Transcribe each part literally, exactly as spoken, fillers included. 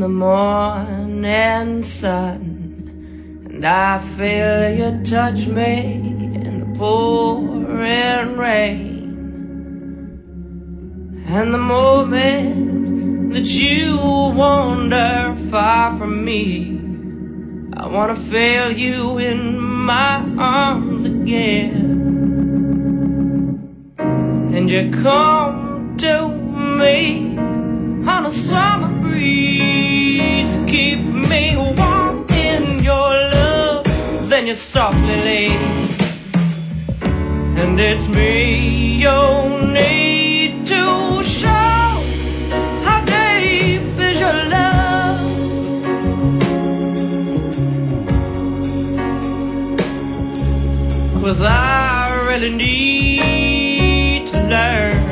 the morning sun, and I feel you touch me in the pouring rain. And the moment that you wander far from me, I wanna feel you in my arms again. And you come to me on a summer breeze, keep me warm in your love, then you softly leave. And it's me you need to show how deep is your love. 'Cause I really need to learn,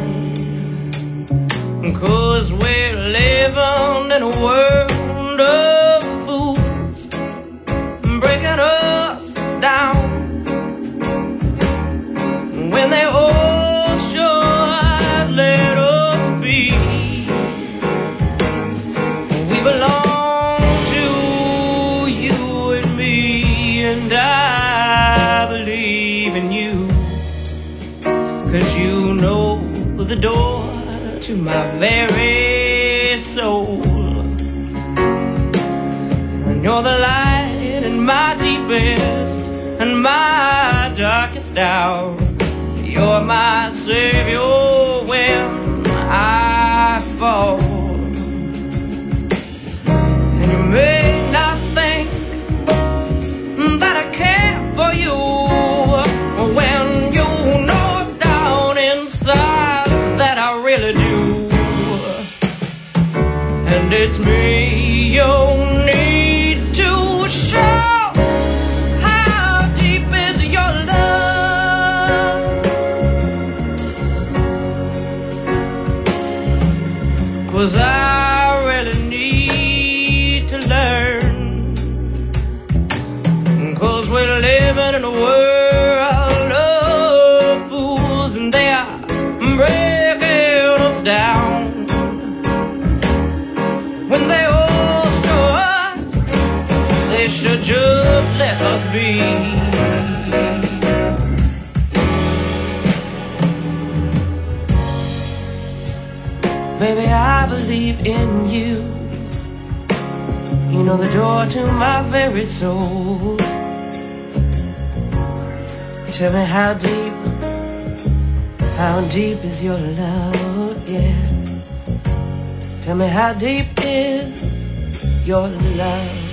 'cause we're living in a world of fools, breaking us down when they all should let us be. We belong to you and me, and I believe in you, 'cause you know the door to my very soul. And you're the light in my deepest and my darkest hour. You're my savior when I fall. And you may not think that I care for you, when you know down inside that I really do. And it's me you need to show how deep is your love. 'Cause I really need to learn, 'cause we're living in a world of fools, and they are breaking us down when they all should, they should just let us be. Baby, I believe in you. You know the door to my very soul. Tell me how deep, how deep is your love, yeah. Tell me how deep is your love.